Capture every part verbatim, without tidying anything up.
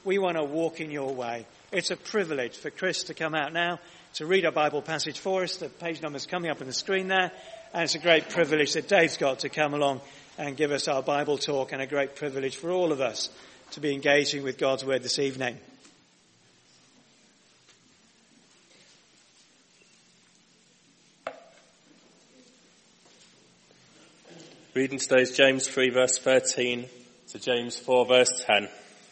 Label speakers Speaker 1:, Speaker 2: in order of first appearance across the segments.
Speaker 1: We want to walk in your way. It's a privilege for Chris to come out now to read our Bible passage for us. The page number's coming up on the screen there. And it's a great privilege that Dave's got to come along and give us our Bible talk, and a great privilege for all of us to be engaging with God's Word this evening.
Speaker 2: Reading today is James three verse thirteen to James four verse ten.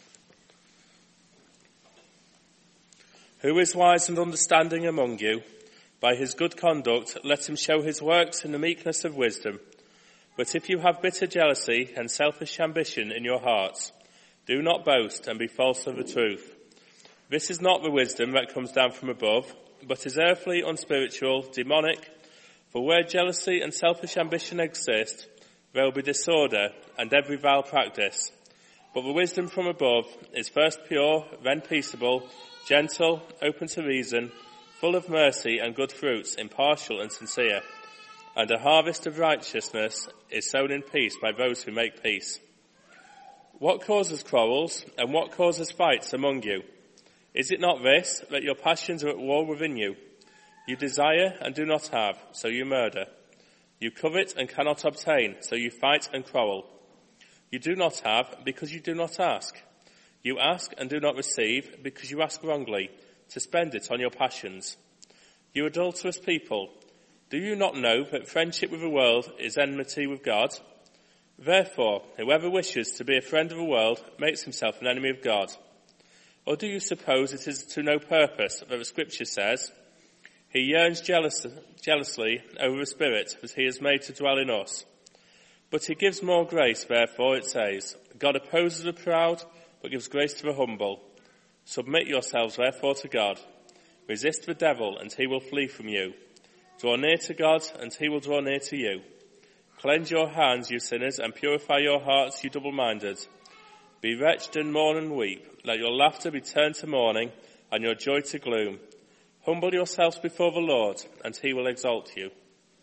Speaker 2: Who is wise and understanding among you? By his good conduct, let him show his works in the meekness of wisdom. But if you have bitter jealousy and selfish ambition in your hearts, do not boast and be false to the truth. This is not the wisdom that comes down from above, but is earthly, unspiritual, demonic. For where jealousy and selfish ambition exist, there will be disorder and every vile practice. But the wisdom from above is first pure, then peaceable, gentle, open to reason, full of mercy and good fruits, impartial and sincere. And a harvest of righteousness is sown in peace by those who make peace. What causes quarrels and what causes fights among you? Is it not this, that your passions are at war within you? You desire and do not have, so you murder. You covet and cannot obtain, so you fight and quarrel. You do not have because you do not ask. You ask and do not receive because you ask wrongly, to spend it on your passions. You adulterous people, do you not know that friendship with the world is enmity with God? Therefore, whoever wishes to be a friend of the world makes himself an enemy of God. Or do you suppose it is to no purpose that the Scripture says, He yearns jealous, jealously over the Spirit that He has made to dwell in us? But He gives more grace, therefore it says, God opposes the proud, but gives grace to the humble. Submit yourselves therefore to God. Resist the devil, and he will flee from you. Draw near to God, and he will draw near to you. Cleanse your hands, you sinners, and purify your hearts, you double-minded. Be wretched and mourn and weep. Let your laughter be turned to mourning, and your joy to gloom. Humble yourselves before the Lord, and he will exalt you.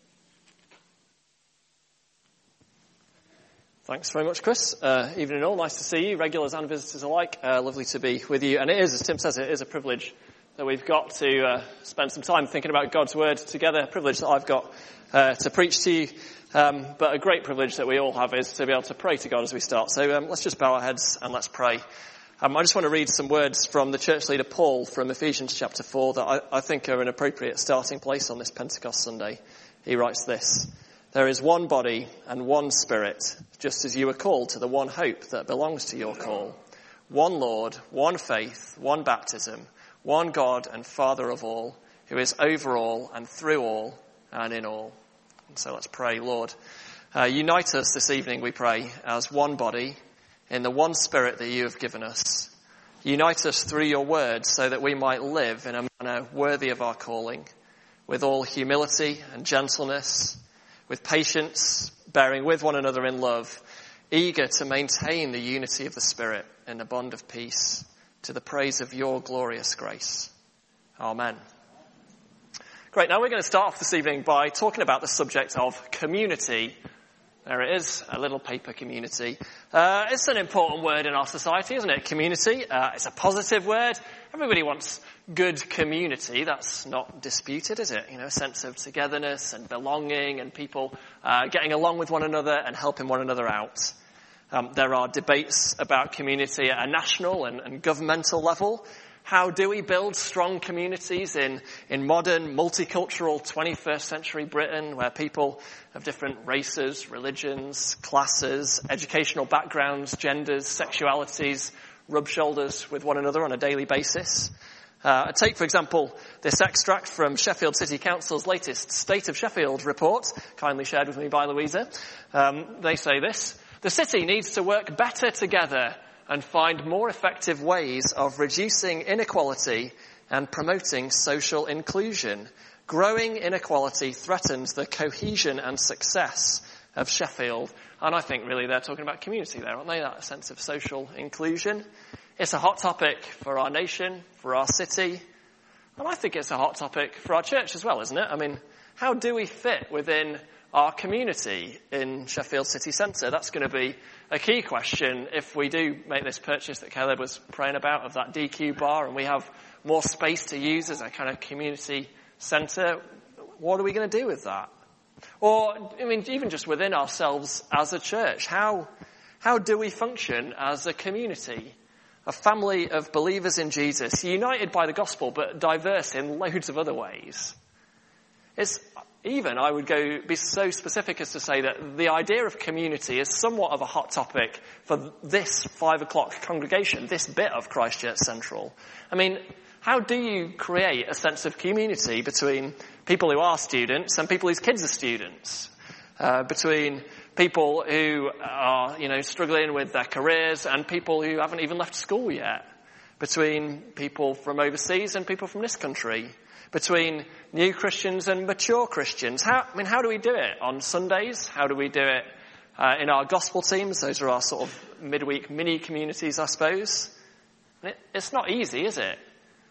Speaker 3: Thanks very much, Chris. Uh, evening all, nice to see you, regulars and visitors alike. Uh, lovely to be with you. And it is, as Tim says, it is a privilege that we've got to uh, spend some time thinking about God's Word together. A privilege that I've got uh, to preach to you. Um, but a great privilege that we all have is to be able to pray to God as we start. So um, let's just bow our heads and let's pray. Um, I just want to read some words from the church leader Paul from Ephesians chapter four that I, I think are an appropriate starting place on this Pentecost Sunday. He writes this: There is one body and one Spirit, just as you were called to the one hope that belongs to your call. One Lord, one faith, one baptism, one God and Father of all, who is over all and through all and in all. And so let's pray. Lord, uh, unite us this evening, we pray, as one body in the one Spirit that you have given us. Unite us through your word so that we might live in a manner worthy of our calling, with all humility and gentleness, with patience, bearing with one another in love, eager to maintain the unity of the Spirit in the bond of peace, to the praise of your glorious grace. Amen. Great, now we're going to start off this evening by talking about the subject of community. There it is, a little paper community. Uh, it's an important word in our society, isn't it? Community. Uh, it's a positive word. Everybody wants good community. That's not disputed, is it? You know, a sense of togetherness and belonging and people uh, getting along with one another and helping one another out. Um, there are debates about community at a national and, and governmental level. How do we build strong communities in, in modern, multicultural twenty-first century Britain, where people of different races, religions, classes, educational backgrounds, genders, sexualities rub shoulders with one another on a daily basis? Uh, take, for example, this extract from Sheffield City Council's latest State of Sheffield report, kindly shared with me by Louisa. Um, they say this: the city needs to work better together and find more effective ways of reducing inequality and promoting social inclusion. Growing inequality threatens the cohesion and success of Sheffield. And I think really they're talking about community there, aren't they? That sense of social inclusion. It's a hot topic for our nation, for our city. And I think it's a hot topic for our church as well, isn't it? I mean, how do we fit within our community in Sheffield city centre? That's going to be a key question if we do make this purchase that Caleb was praying about of that D Q bar and we have more space to use as a kind of community centre. What are we going to do with that? Or, I mean, even just within ourselves as a church, how, how do we function as a community? A family of believers in Jesus, united by the gospel, but diverse in loads of other ways. It's even, I would go be so specific as to say that the idea of community is somewhat of a hot topic for this five o'clock congregation, this bit of Christchurch Central. I mean, how do you create a sense of community between people who are students and people whose kids are students? Uh, between people who are, you know, struggling with their careers and people who haven't even left school yet. Between people from overseas and people from this country. Between new Christians and mature Christians. How, I mean, how do we do it on Sundays? How do we do it uh, in our gospel teams? Those are our sort of midweek mini communities, I suppose. It, it's not easy, is it?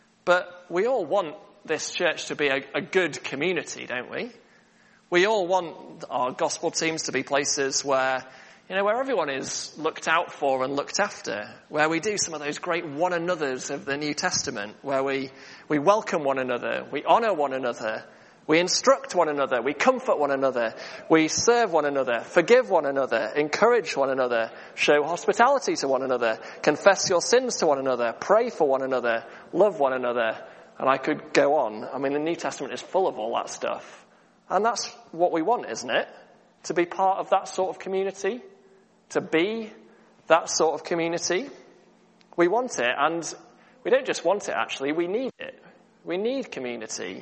Speaker 3: But we all want this church to be a, a good community, don't we? We all want our gospel teams to be places where, you know, where everyone is looked out for and looked after, where we do some of those great one another's of the New Testament, where we, we welcome one another, we honour one another, we instruct one another, we comfort one another, we serve one another, forgive one another, encourage one another, show hospitality to one another, confess your sins to one another, pray for one another, love one another, and I could go on. I mean, the New Testament is full of all that stuff. And that's what we want, isn't it? To be part of that sort of community. To be that sort of community. We want it, and we don't just want it, actually. We need it. We need community.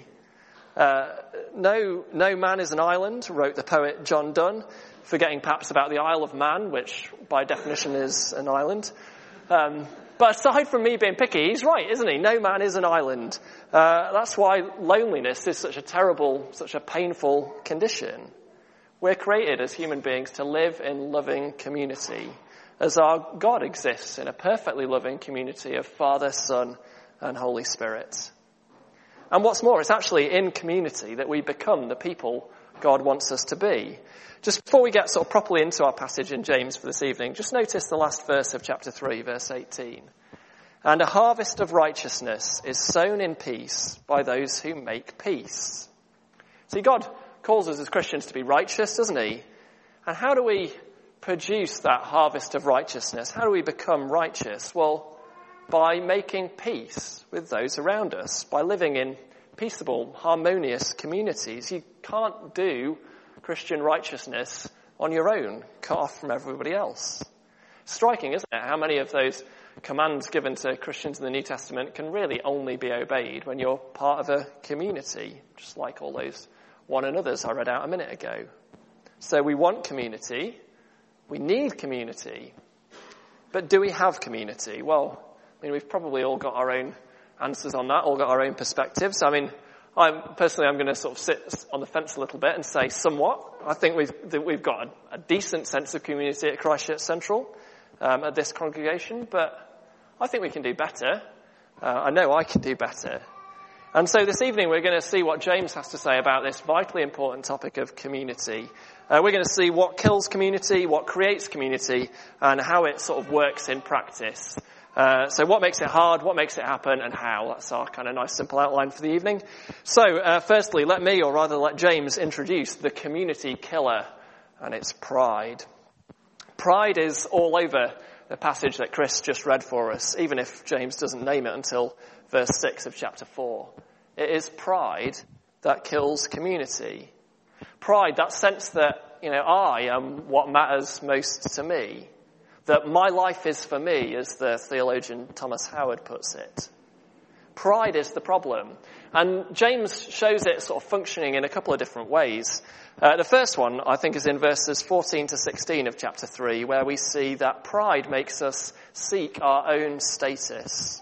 Speaker 3: Uh, no, no man is an island, wrote the poet John Donne, forgetting perhaps about the Isle of Man, which by definition is an island. Um, But aside from me being picky, he's right, isn't he? No man is an island. Uh, that's why loneliness is such a terrible, such a painful condition. We're created as human beings to live in loving community, as our God exists in a perfectly loving community of Father, Son, and Holy Spirit. And what's more, it's actually in community that we become the people God wants us to be. Just before we get sort of properly into our passage in James for this evening, just notice the last verse of chapter three, verse eighteen. And a harvest of righteousness is sown in peace by those who make peace. See, God calls us as Christians to be righteous, doesn't he? And how do we produce that harvest of righteousness? How do we become righteous? Well, by making peace with those around us, by living in peaceable, harmonious communities. You can't do Christian righteousness on your own, cut off from everybody else. Striking, isn't it, how many of those commands given to Christians in the New Testament can really only be obeyed when you're part of a community, just like all those one another's I read out a minute ago. So we want community, we need community, but do we have community? Well, I mean, we've probably all got our own answers on that, all got our own perspectives. I mean, I'm, personally, I'm going to sort of sit on the fence a little bit and say somewhat. I think we've we've got a, a decent sense of community at Christchurch Central, um, at this congregation, but I think we can do better. Uh, I know I can do better. And so this evening we're going to see what James has to say about this vitally important topic of community. Uh, we're going to see what kills community, what creates community, and how it sort of works in practice. Uh, so what makes it hard, what makes it happen, and how. That's our kind of nice simple outline for the evening. So uh, firstly, let me, or rather let James, introduce the community killer, and it's pride. Pride is all over the passage that Chris just read for us, even if James doesn't name it until verse six of chapter four. It is pride that kills community. Pride, that sense that, you know, I am what matters most to me. That my life is for me, as the theologian Thomas Howard puts it. Pride is the problem. And James shows it sort of functioning in a couple of different ways. Uh, the first one, I think, is in verses fourteen to sixteen of chapter three, where we see that pride makes us seek our own status.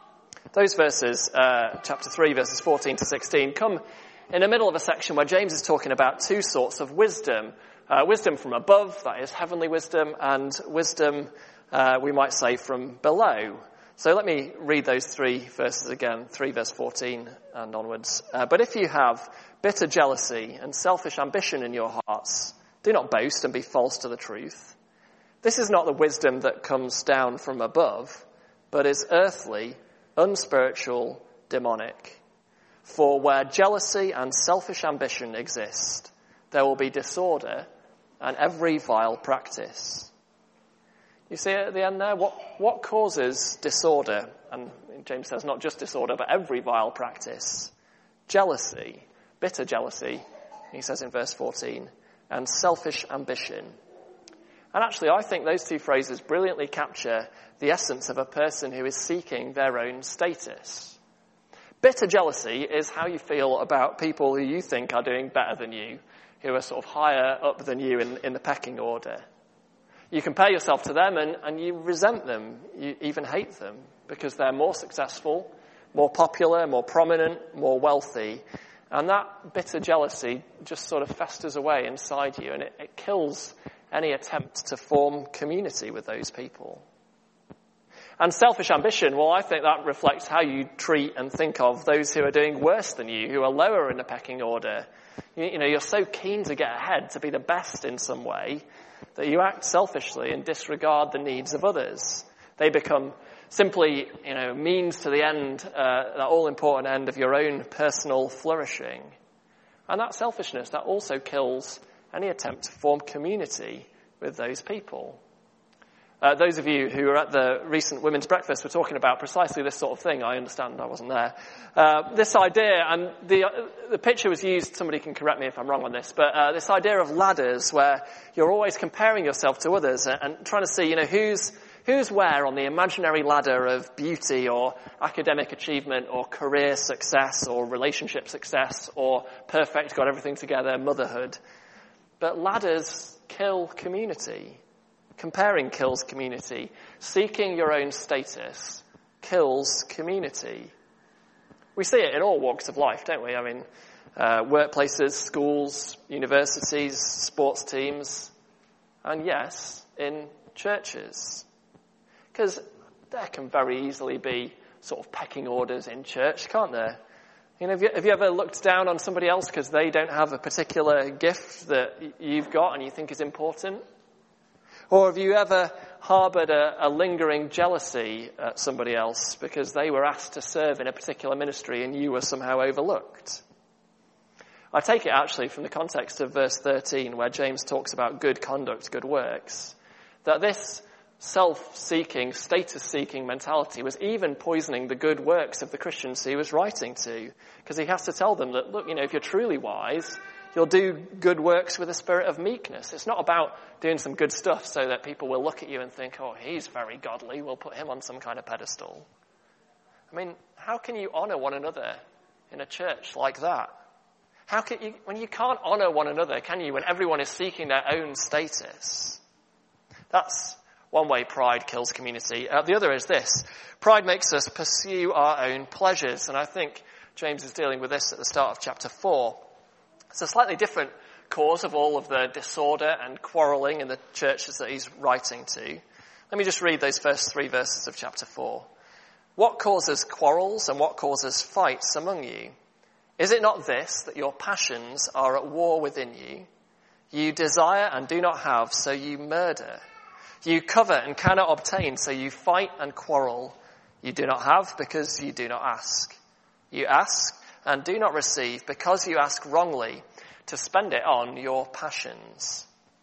Speaker 3: Those verses, uh, chapter three, verses fourteen to sixteen, come in the middle of a section where James is talking about two sorts of wisdom. Uh, wisdom from above, that is heavenly wisdom, and wisdom, uh, we might say, from below. So let me read those three verses again, three verse fourteen and onwards. Uh, but if you have bitter jealousy and selfish ambition in your hearts, do not boast and be false to the truth. This is not the wisdom that comes down from above, but is earthly, unspiritual, demonic. For where jealousy and selfish ambition exist, there will be disorder and every vile practice. You see at the end there, what, what causes disorder? And James says not just disorder, but every vile practice. Jealousy, bitter jealousy, he says in verse fourteen, and selfish ambition. And actually, I think those two phrases brilliantly capture the essence of a person who is seeking their own status. Bitter jealousy is how you feel about people who you think are doing better than you, who are sort of higher up than you in, in the pecking order. You compare yourself to them and, and you resent them, you even hate them, because they're more successful, more popular, more prominent, more wealthy. And that bitter jealousy just sort of festers away inside you, and it, it kills any attempt to form community with those people. And selfish ambition, well, I think that reflects how you treat and think of those who are doing worse than you, who are lower in the pecking order. You, you know, you're so keen to get ahead, to be the best in some way, that you act selfishly and disregard the needs of others. They become simply, you know, means to the end, uh, that all-important end of your own personal flourishing. And that selfishness, that also kills any attempt to form community with those people. Uh, those of you who were at the recent women's breakfast were talking about precisely this sort of thing. I understand I wasn't there. Uh, this idea, and the uh, the picture was used, somebody can correct me if I'm wrong on this, but uh, this idea of ladders where you're always comparing yourself to others and, and trying to see, you know, who's who's where on the imaginary ladder of beauty or academic achievement or career success or relationship success or perfect, got everything together, motherhood. But ladders kill community. Comparing kills community. Seeking your own status kills community. We see it in all walks of life, don't we? I mean, uh, workplaces, schools, universities, sports teams, and yes, in churches. Because there can very easily be sort of pecking orders in church, can't there? You know, have you, have you ever looked down on somebody else because they don't have a particular gift that you've got and you think is important? Or have you ever harboured a, a lingering jealousy at somebody else because they were asked to serve in a particular ministry and you were somehow overlooked? I take it actually from the context of verse thirteen where James talks about good conduct, good works, that this self-seeking, status-seeking mentality was even poisoning the good works of the Christians he was writing to, because he has to tell them that, look, you know, if you're truly wise, you'll do good works with a spirit of meekness. It's not about doing some good stuff so that people will look at you and think, oh, he's very godly, we'll put him on some kind of pedestal. I mean, how can you honour one another in a church like that? How can you, when you can't honour one another, can you, when everyone is seeking their own status? That's one way pride kills community. Uh, the other is this. Pride makes us pursue our own pleasures. And I think James is dealing with this at the start of chapter four. It's a slightly different cause of all of the disorder and quarrelling in the churches that he's writing to. Let me just read those first three verses of chapter four. What causes quarrels and what causes fights among you? Is it not this, that your passions are at war within you? You desire and do not have, so you murder. You covet and cannot obtain, so you fight and quarrel. You do not have because you do not ask. You ask and do not receive because you ask wrongly to spend it on your passions.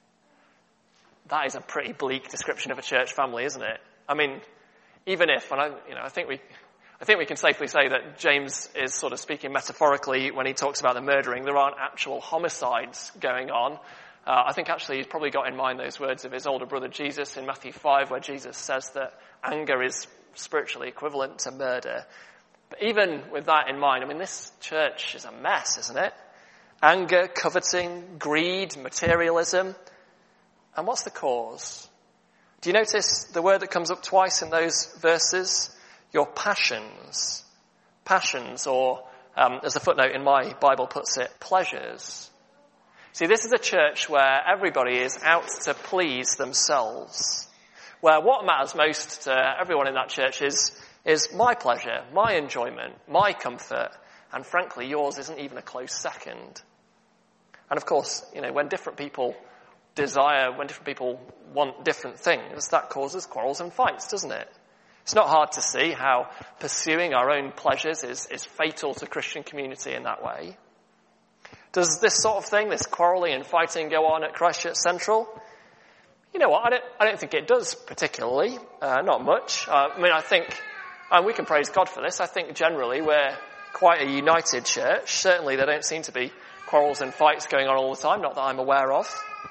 Speaker 3: That is a pretty bleak description of a church family, isn't it? I mean, even if, and I, you know, I think we, I think we can safely say that James is sort of speaking metaphorically when he talks about the murdering. There aren't actual homicides going on. Uh, I think actually he's probably got in mind those words of his older brother Jesus in Matthew five, where Jesus says that anger is spiritually equivalent to murder. But even with that in mind, I mean, this church is a mess, isn't it? Anger, coveting, greed, materialism. And what's the cause? Do you notice the word that comes up twice in those verses? Your passions. Passions, or um, as the footnote in my Bible puts it, pleasures. See, this is a church where everybody is out to please themselves. Where what matters most to everyone in that church is, is my pleasure, my enjoyment, my comfort, and frankly, yours isn't even a close second. And of course, you know, when different people desire, when different people want different things, that causes quarrels and fights, doesn't it? It's not hard to see how pursuing our own pleasures is, is fatal to Christian community in that way. Does this sort of thing, this quarrelling and fighting, go on at Christchurch Central? You know what, I don't, I don't think it does particularly, uh, not much. Uh, I mean, I think, and we can praise God for this, I think generally we're quite a united church. Certainly there don't seem to be quarrels and fights going on all the time, not that I'm aware of.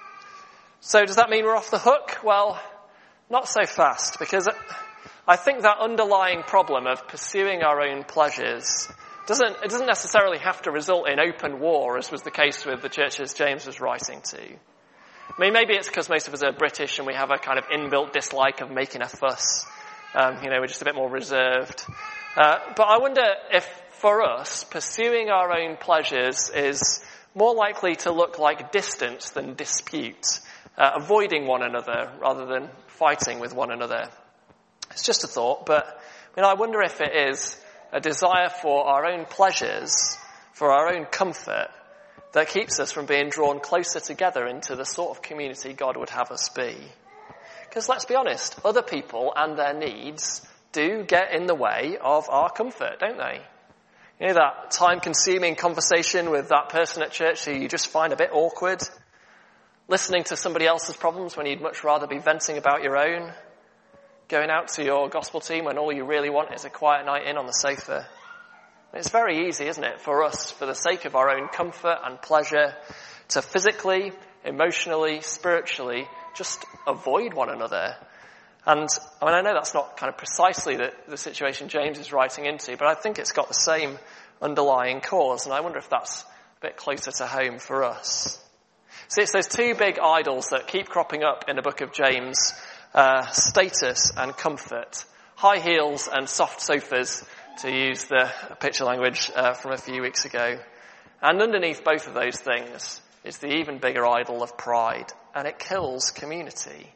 Speaker 3: So does that mean we're off the hook? Well, not so fast, because I think that underlying problem of pursuing our own pleasures doesn't, it doesn't necessarily have to result in open war, as was the case with the churches James was writing to. I mean, maybe it's because most of us are British and we have a kind of inbuilt dislike of making a fuss. Um, you know, we're just a bit more reserved. Uh, but I wonder if, for us, pursuing our own pleasures is more likely to look like distance than dispute, uh, avoiding one another rather than fighting with one another. It's just a thought, but I mean, I wonder if it is a desire for our own pleasures, for our own comfort, that keeps us from being drawn closer together into the sort of community God would have us be. Because let's be honest, other people and their needs do get in the way of our comfort, don't they? You know, that time-consuming conversation with that person at church who you just find a bit awkward, listening to somebody else's problems when you'd much rather be venting about your own, going out to your gospel team when all you really want is a quiet night in on the sofa. It's very easy, isn't it, for us, for the sake of our own comfort and pleasure, to physically, emotionally, spiritually, just avoid one another. And I mean, I know that's not kind of precisely the, the situation James is writing into, but I think it's got the same underlying cause, and I wonder if that's a bit closer to home for us. See, it's those two big idols that keep cropping up in the book of James, uh, status and comfort, high heels and soft sofas, to use the picture language uh, from a few weeks ago. And underneath both of those things is the even bigger idol of pride, and it kills community.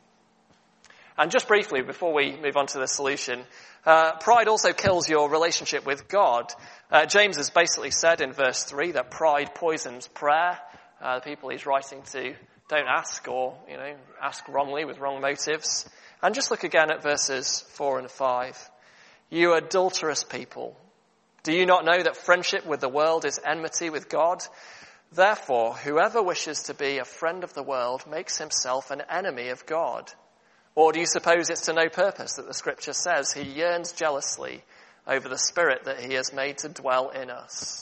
Speaker 3: And just briefly, before we move on to the solution, uh, pride also kills your relationship with God. Uh, James has basically said in verse three that pride poisons prayer. Uh, the people he's writing to don't ask, or, you know, ask wrongly with wrong motives. And just look again at verses four and five. You adulterous people, do you not know that friendship with the world is enmity with God? Therefore, whoever wishes to be a friend of the world makes himself an enemy of God. Or do you suppose it's to no purpose that the scripture says he yearns jealously over the spirit that he has made to dwell in us?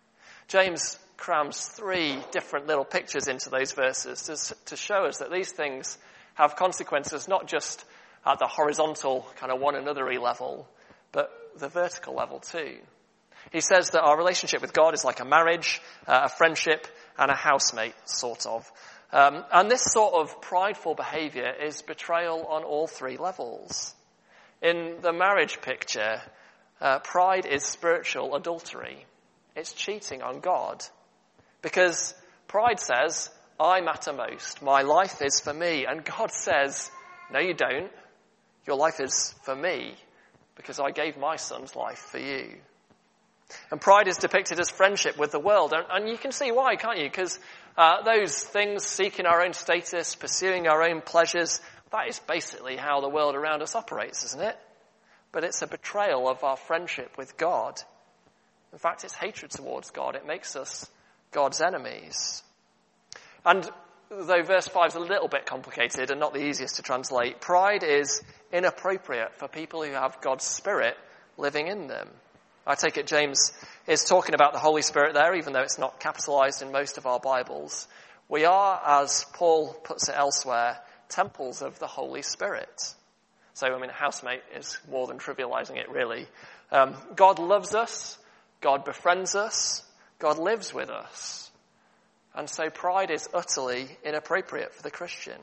Speaker 3: James crams three different little pictures into those verses to, to show us that these things have consequences not just at the horizontal kind of one another-y level, but the vertical level too. He says that our relationship with God is like a marriage, uh, a friendship, and a housemate, sort of. Um, and this sort of prideful behaviour is betrayal on all three levels. In the marriage picture, uh, pride is spiritual adultery. It's cheating on God. Because pride says, I matter most. My life is for me. And God says, no, you don't. Your life is for me, because I gave my son's life for you. And pride is depicted as friendship with the world. And, and you can see why, can't you? Because uh, those things, seeking our own status, pursuing our own pleasures, that is basically how the world around us operates, isn't it? But it's a betrayal of our friendship with God. In fact, it's hatred towards God. It makes us God's enemies. And though verse five is a little bit complicated and not the easiest to translate, pride is inappropriate for people who have God's Spirit living in them. I take it James is talking about the Holy Spirit there, even though it's not capitalized in most of our Bibles. We are, as Paul puts it elsewhere, temples of the Holy Spirit. So, I mean, housemate is more than trivializing it, really. Um, God loves us. God befriends us. God lives with us. And so pride is utterly inappropriate for the Christian.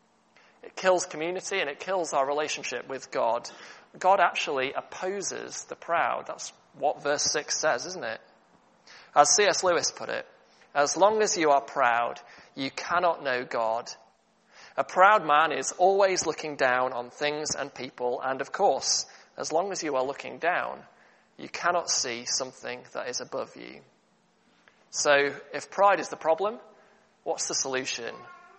Speaker 3: It kills community and it kills our relationship with God. God actually opposes the proud. That's what verse six says, isn't it? As C S Lewis put it, as long as you are proud, you cannot know God. A proud man is always looking down on things and people, and of course, as long as you are looking down, you cannot see something that is above you. So, if pride is the problem, what's the solution?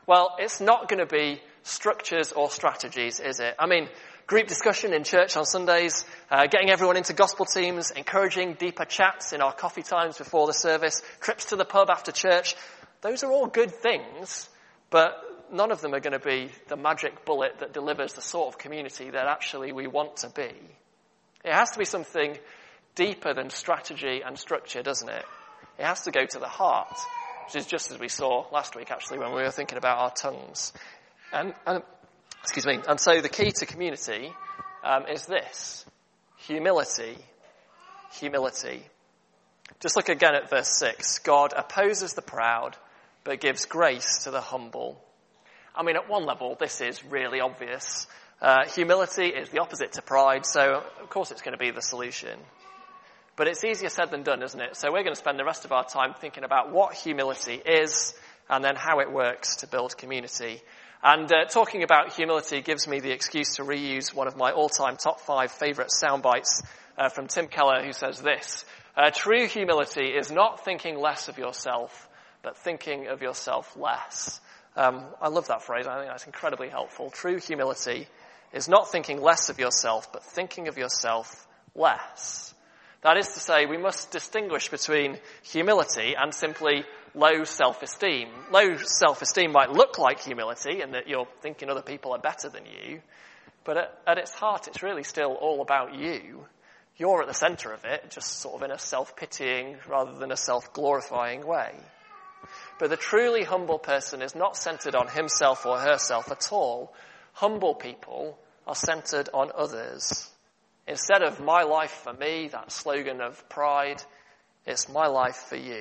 Speaker 3: Well, it's not going to be structures or strategies, is it? I mean, group discussion in church on Sundays, uh, getting everyone into gospel teams, encouraging deeper chats in our coffee times before the service, trips to the pub after church. Those are all good things, but none of them are going to be the magic bullet that delivers the sort of community that actually we want to be. It has to be something deeper than strategy and structure, doesn't it? It has to go to the heart, which is just as we saw last week, actually, when we were thinking about our tongues. And, and excuse me. And so the key to community um, is this: humility. Humility. Just look again at verse six. God opposes the proud, but gives grace to the humble. I mean, at one level, this is really obvious. Uh, humility is the opposite to pride, so of course it's going to be the solution. But it's easier said than done, isn't it? So we're going to spend the rest of our time thinking about what humility is and then how it works to build community. And uh, talking about humility gives me the excuse to reuse one of my all-time top five favourite sound bites uh, from Tim Keller, who says this: uh, true humility is not thinking less of yourself, but thinking of yourself less. Um, I love that phrase. I think that's incredibly helpful. True humility is not thinking less of yourself, but thinking of yourself less. That is to say, we must distinguish between humility and simply low self-esteem. Low self-esteem might look like humility in that you're thinking other people are better than you, but at, at its heart, it's really still all about you. You're at the centre of it, just sort of in a self-pitying rather than a self-glorifying way. But the truly humble person is not centred on himself or herself at all. Humble people are centred on others. Instead of my life for me, that slogan of pride, it's my life for you.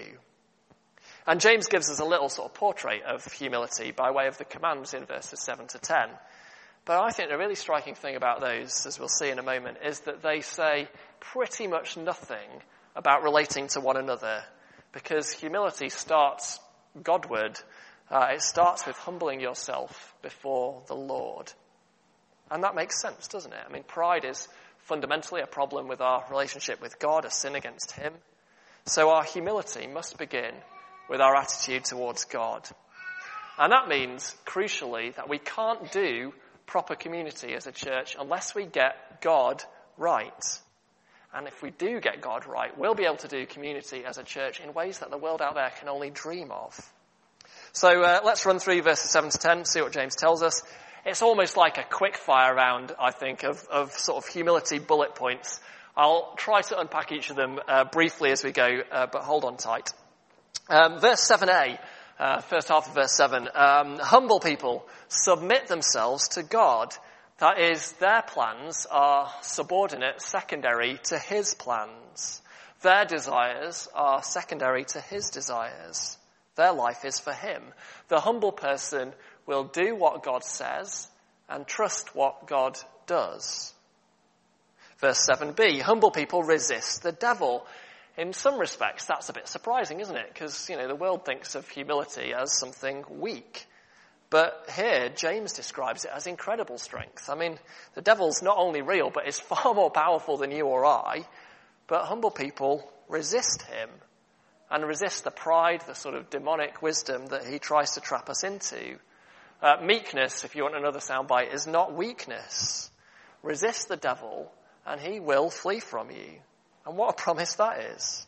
Speaker 3: And James gives us a little sort of portrait of humility by way of the commands in verses seven to ten. But I think the really striking thing about those, as we'll see in a moment, is that they say pretty much nothing about relating to one another, because humility starts Godward. Uh, it starts with humbling yourself before the Lord. And that makes sense, doesn't it? I mean, pride is fundamentally a problem with our relationship with God, a sin against him. So our humility must begin with our attitude towards God. And that means, crucially, that we can't do proper community as a church unless we get God right. And if we do get God right, we'll be able to do community as a church in ways that the world out there can only dream of. So uh, let's run through verses seven to ten, see what James tells us. It's almost like a quick fire round, I think, of, of sort of humility bullet points. I'll try to unpack each of them uh, briefly as we go, uh, but hold on tight. Um, verse seven a, uh, first half of verse seven. Um, humble people submit themselves to God. That is, their plans are subordinate, secondary to his plans. Their desires are secondary to his desires. Their life is for him. The humble person will do what God says and trust what God does. Verse seven b, humble people resist the devil. In some respects, that's a bit surprising, isn't it? Because, you know, the world thinks of humility as something weak. But here, James describes it as incredible strength. I mean, the devil's not only real, but is far more powerful than you or I. But humble people resist him and resist the pride, the sort of demonic wisdom that he tries to trap us into. Uh, meekness, if you want another soundbite, is not weakness. Resist the devil and he will flee from you. And what a promise that is.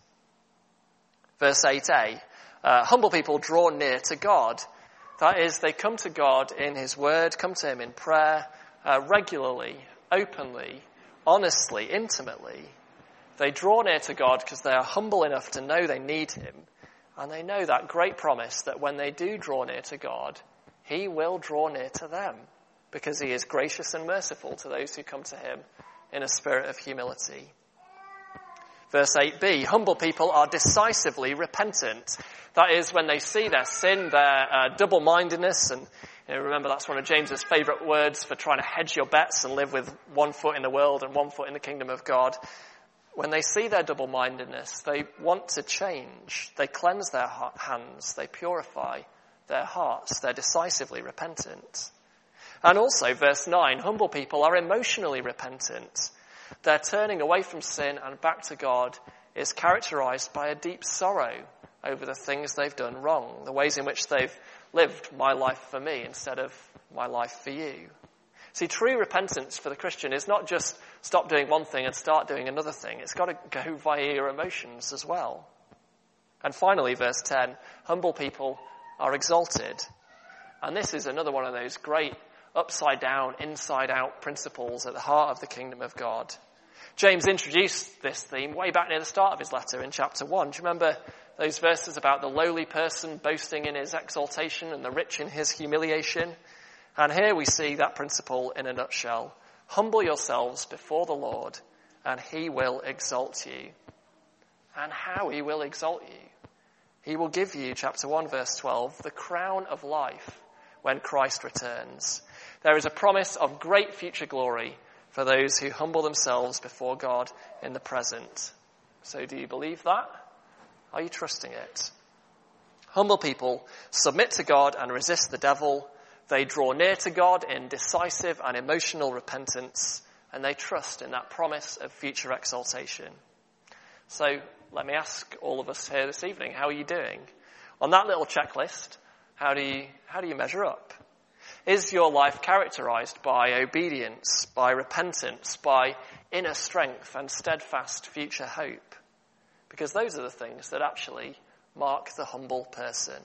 Speaker 3: Verse eight a, uh, humble people draw near to God. That is, they come to God in his word, come to him in prayer, uh, regularly, openly, honestly, intimately. They draw near to God because they are humble enough to know they need him. And they know that great promise that when they do draw near to God, he will draw near to them because he is gracious and merciful to those who come to him in a spirit of humility. Verse eight b, humble people are decisively repentant. That is, when they see their sin, their uh, double-mindedness, and you know, remember that's one of James's favourite words for trying to hedge your bets and live with one foot in the world and one foot in the kingdom of God. When they see their double-mindedness, they want to change. They cleanse their hands. They purify their hearts. They're decisively repentant. And also, verse nine, humble people are emotionally repentant. Their turning away from sin and back to God is characterized by a deep sorrow over the things they've done wrong, the ways in which they've lived my life for me instead of my life for you. See, true repentance for the Christian is not just stop doing one thing and start doing another thing. It's got to go via your emotions as well. And finally, verse ten, humble people are exalted. And this is another one of those great upside down, inside out principles at the heart of the kingdom of God. James introduced this theme way back near the start of his letter in chapter one. Do you remember those verses about the lowly person boasting in his exaltation and the rich in his humiliation? And here we see that principle in a nutshell. Humble yourselves before the Lord, and he will exalt you. And how he will exalt you. He will give you, chapter one, verse twelve, the crown of life when Christ returns. There is a promise of great future glory for those who humble themselves before God in the present. So do you believe that? Are you trusting it? Humble people submit to God and resist the devil. They draw near to God in decisive and emotional repentance, and they trust in that promise of future exaltation. So let me ask all of us here this evening, how are you doing? On that little checklist, how do you, how do you measure up? Is your life characterized by obedience, by repentance, by inner strength and steadfast future hope? Because those are the things that actually mark the humble person.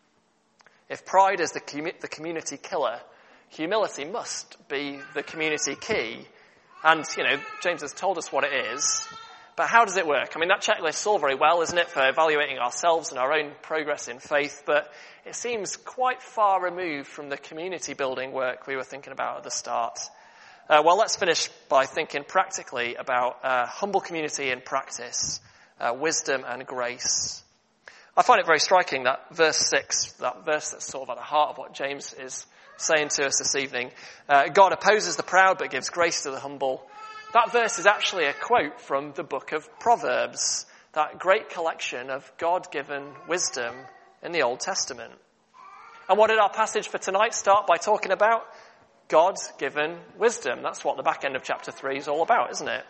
Speaker 3: If pride is the, commu- the community killer, humility must be the community key. And, you know, James has told us what it is. But how does it work? I mean, that checklist is all very well, isn't it, for evaluating ourselves and our own progress in faith, but it seems quite far removed from the community building work we were thinking about at the start. Uh, well, let's finish by thinking practically about uh, humble community in practice, uh, wisdom and grace. I find it very striking that verse six, that verse that's sort of at the heart of what James is saying to us this evening. Uh, God opposes the proud but gives grace to the humble. That verse is actually a quote from the book of Proverbs, that great collection of God-given wisdom in the Old Testament. And what did our passage for tonight start by talking about? God-given wisdom. That's what the back end of chapter three is all about, isn't it?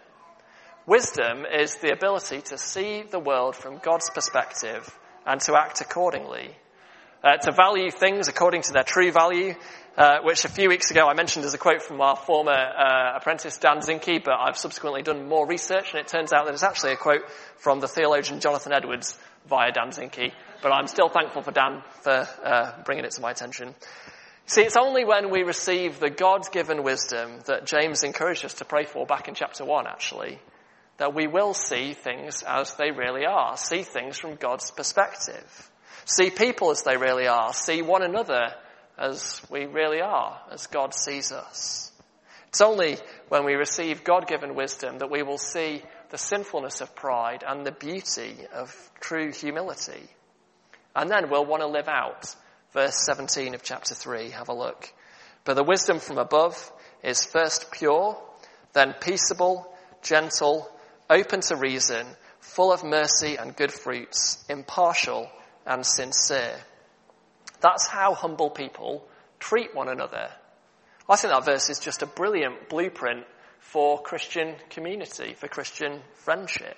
Speaker 3: Wisdom is the ability to see the world from God's perspective and to act accordingly. Uh, to value things according to their true value, uh, which a few weeks ago I mentioned as a quote from our former uh, apprentice Dan Zinke, but I've subsequently done more research and it turns out that it's actually a quote from the theologian Jonathan Edwards via Dan Zinke. But I'm still thankful for Dan for uh, bringing it to my attention. See, it's only when we receive the God-given wisdom that James encouraged us to pray for back in chapter one, actually, that we will see things as they really are, see things from God's perspective. See people as they really are. See one another as we really are, as God sees us. It's only when we receive God-given wisdom that we will see the sinfulness of pride and the beauty of true humility. And then we'll want to live out verse seventeen of chapter three. Have a look. But the wisdom from above is first pure, then peaceable, gentle, open to reason, full of mercy and good fruits, impartial and sincere. That's how humble people treat one another. I think that verse is just a brilliant blueprint for Christian community, for Christian friendship.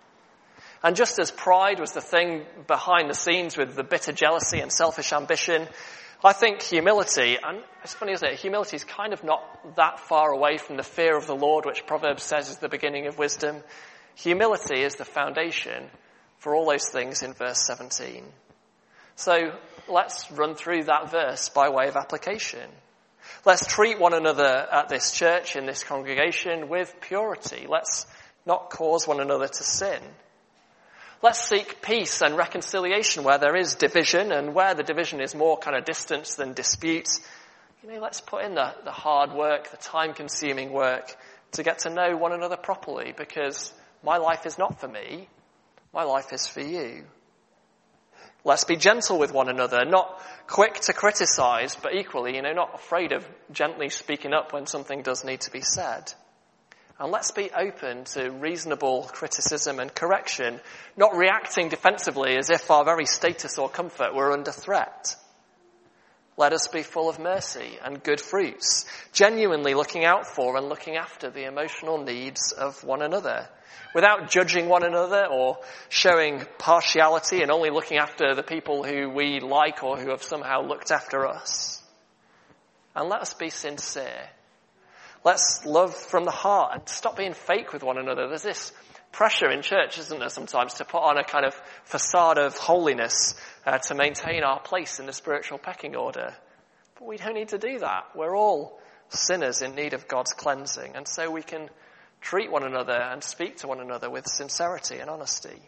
Speaker 3: And just as pride was the thing behind the scenes with the bitter jealousy and selfish ambition, I think humility, and it's funny, isn't it? Humility is kind of not that far away from the fear of the Lord, which Proverbs says is the beginning of wisdom. Humility is the foundation for all those things in verse seventeen. So let's run through that verse by way of application. Let's treat one another at this church, in this congregation, with purity. Let's not cause one another to sin. Let's seek peace and reconciliation where there is division, and where the division is more kind of distance than dispute. You know, let's put in the, the hard work, the time-consuming work to get to know one another properly, because my life is not for me. My life is for you. Let's be gentle with one another, not quick to criticize, but equally, you know, not afraid of gently speaking up when something does need to be said. And let's be open to reasonable criticism and correction, not reacting defensively as if our very status or comfort were under threat. Let us be full of mercy and good fruits, genuinely looking out for and looking after the emotional needs of one another, without judging one another or showing partiality and only looking after the people who we like or who have somehow looked after us. And let us be sincere. Let's love from the heart and stop being fake with one another. There's this pressure in church, isn't there, sometimes, to put on a kind of facade of holiness uh, to maintain our place in the spiritual pecking order. But we don't need to do that. We're all sinners in need of God's cleansing, and so we can treat one another and speak to one another with sincerity and honesty.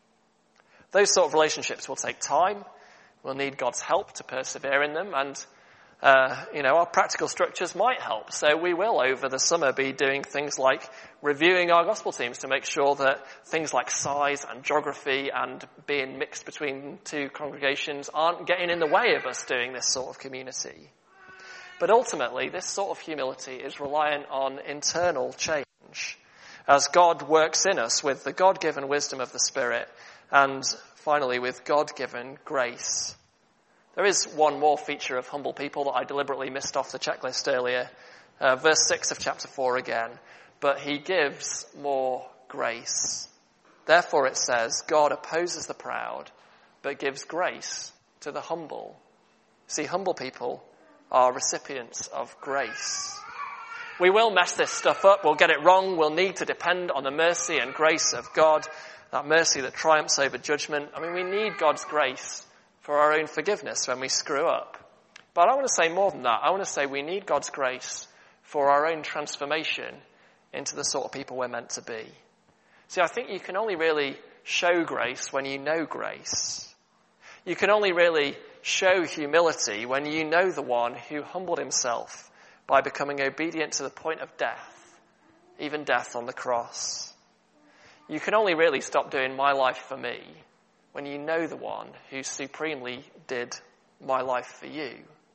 Speaker 3: Those sort of relationships will take time. We'll need God's help to persevere in them, and Uh, you know, our practical structures might help. So we will, over the summer, be doing things like reviewing our gospel teams to make sure that things like size and geography and being mixed between two congregations aren't getting in the way of us doing this sort of community. But ultimately, this sort of humility is reliant on internal change as God works in us with the God-given wisdom of the Spirit and, finally, with God-given grace. There is one more feature of humble people that I deliberately missed off the checklist earlier. Uh, verse six of chapter four again. But he gives more grace. Therefore it says, God opposes the proud, but gives grace to the humble. See, humble people are recipients of grace. We will mess this stuff up. We'll get it wrong. We'll need to depend on the mercy and grace of God, that mercy that triumphs over judgment. I mean, we need God's grace for our own forgiveness when we screw up. But I want to say more than that. I want to say we need God's grace for our own transformation into the sort of people we're meant to be. See, I think you can only really show grace when you know grace. You can only really show humility when you know the one who humbled himself by becoming obedient to the point of death, even death on the cross. You can only really stop doing my life for me when you know the one who supremely did my life for you.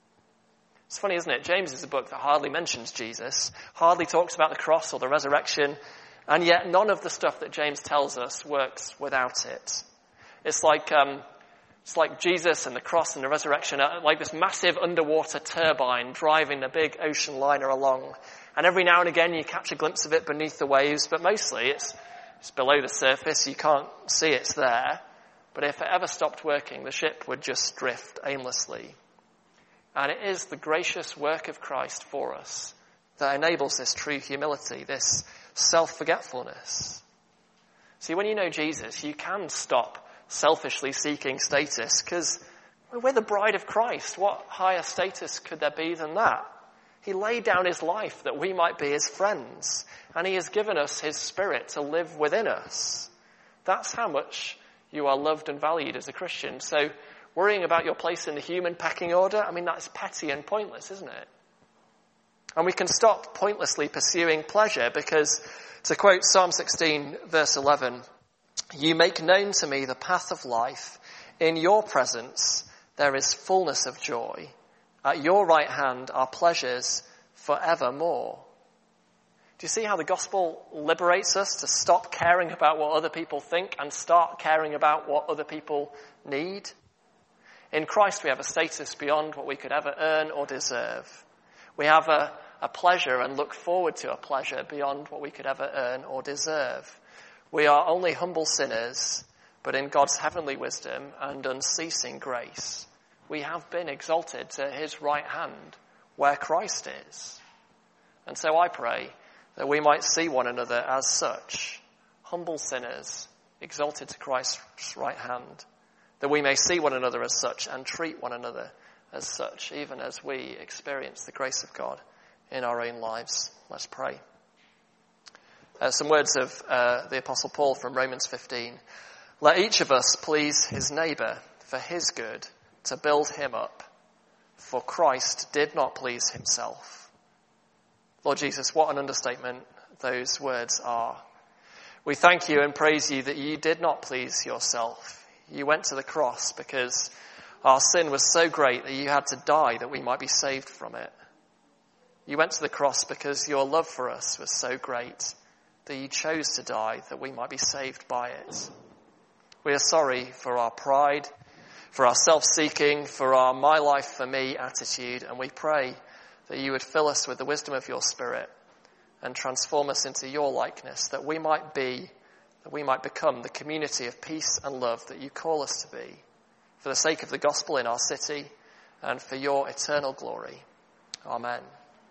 Speaker 3: It's funny, isn't it? James is a book that hardly mentions Jesus, hardly talks about the cross or the resurrection, and yet none of the stuff that James tells us works without it. It's like um, it's like Jesus and the cross and the resurrection are like this massive underwater turbine driving a big ocean liner along. And every now and again you catch a glimpse of it beneath the waves, but mostly it's, it's below the surface. You can't see it's there. But if it ever stopped working, the ship would just drift aimlessly. And it is the gracious work of Christ for us that enables this true humility, this self-forgetfulness. See, when you know Jesus, you can stop selfishly seeking status, because we're the bride of Christ. What higher status could there be than that? He laid down his life that we might be his friends, and he has given us his Spirit to live within us. That's how much you are loved and valued as a Christian. So worrying about your place in the human pecking order, I mean, that's petty and pointless, isn't it? And we can stop pointlessly pursuing pleasure because, to quote Psalm sixteen, verse eleven, you make known to me the path of life. In your presence there is fullness of joy. At your right hand are pleasures forevermore. Do you see how the gospel liberates us to stop caring about what other people think and start caring about what other people need? In Christ we have a status beyond what we could ever earn or deserve. We have a, a pleasure and look forward to a pleasure beyond what we could ever earn or deserve. We are only humble sinners, but in God's heavenly wisdom and unceasing grace, we have been exalted to his right hand where Christ is. And so I pray that we might see one another as such, humble sinners, exalted to Christ's right hand, that we may see one another as such and treat one another as such, even as we experience the grace of God in our own lives. Let's pray. Uh, some words of uh, the Apostle Paul from Romans fifteen. Let each of us please his neighbour for his good, to build him up, for Christ did not please himself. Lord Jesus, what an understatement those words are. We thank you and praise you that you did not please yourself. You went to the cross because our sin was so great that you had to die that we might be saved from it. You went to the cross because your love for us was so great that you chose to die that we might be saved by it. We are sorry for our pride. for our self-seeking, for our my life for me attitude. And we pray that you would fill us with the wisdom of your Spirit and transform us into your likeness, that we might be, that we might become the community of peace and love that you call us to be, for the sake of the gospel in our city and for your eternal glory. Amen.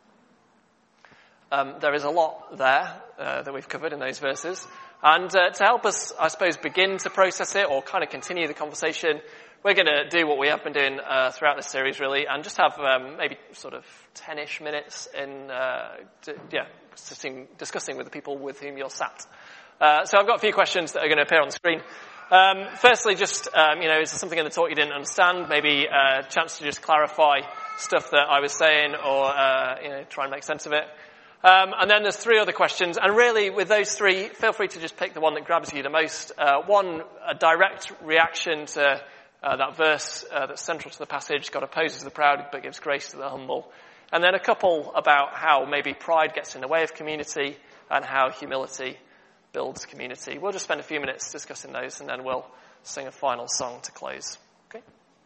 Speaker 3: Um, there is a lot there uh, that we've covered in those verses. And uh, to help us, I suppose, begin to process it or kind of continue the conversation, we're going to do what we have been doing uh, throughout this series, really, and just have um, maybe sort of ten-ish minutes in, uh, to, yeah, sitting, discussing with the people with whom you're sat. Uh, so I've got a few questions that are going to appear on the screen. Um, firstly, just, um, you know, is there something in the talk you didn't understand? Maybe a chance to just clarify stuff that I was saying or, uh, you know, try and make sense of it. Um, and then there's three other questions. And really, with those three, feel free to just pick the one that grabs you the most. Uh, one, a direct reaction to uh, that verse uh, that's central to the passage, God opposes the proud but gives grace to the humble. And then a couple about how maybe pride gets in the way of community and how humility builds community. We'll just spend a few minutes discussing those and then we'll sing a final song to close. Okay?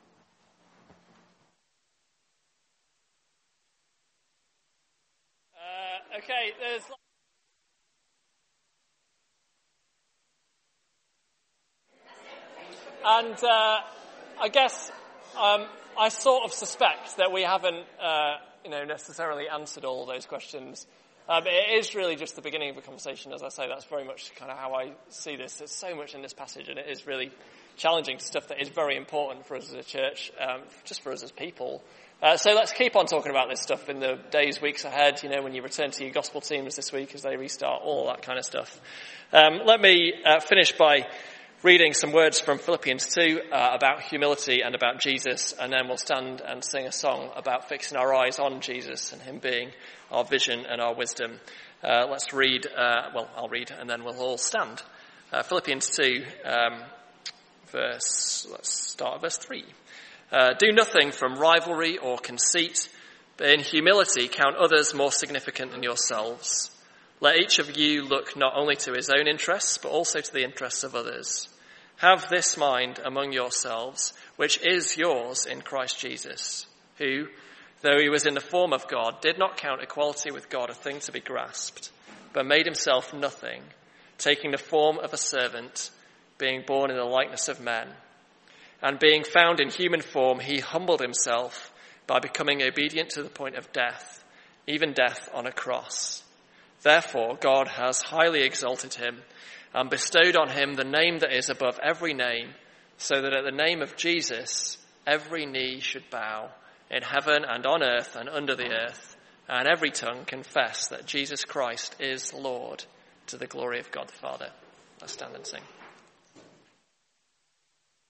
Speaker 3: Uh, okay, there's... And uh, I guess um, I sort of suspect that we haven't, uh, you know, necessarily answered all those questions. Um, it is really just the beginning of a conversation, as I say. That's very much kind of how I see this. There's so much in this passage, and it is really challenging stuff that is very important for us as a church, um, just for us as people. Uh, so let's keep on talking about this stuff in the days, weeks ahead, you know, when you return to your gospel teams this week as they restart, all that kind of stuff. Um, let me uh, finish by reading some words from Philippians two uh, about humility and about Jesus, and then we'll stand and sing a song about fixing our eyes on Jesus and him being our vision and our wisdom. Uh, let's read, uh, well, I'll read and then we'll all stand. Uh, Philippians two, um, verse, let's start at verse three. Uh, do nothing from rivalry or conceit, but in humility count others more significant than yourselves. Let each of you look not only to his own interests, but also to the interests of others. Have this mind among yourselves, which is yours in Christ Jesus, who, though he was in the form of God, did not count equality with God a thing to be grasped, but made himself nothing, taking the form of a servant, being born in the likeness of men. And being found in human form, he humbled himself by becoming obedient to the point of death, even death on a cross. Therefore, God has highly exalted him and bestowed on him the name that is above every name, so that at the name of Jesus, every knee should bow in heaven and on earth and under the earth, and every tongue confess that Jesus Christ is Lord, to the glory of God the Father. Let's stand and sing.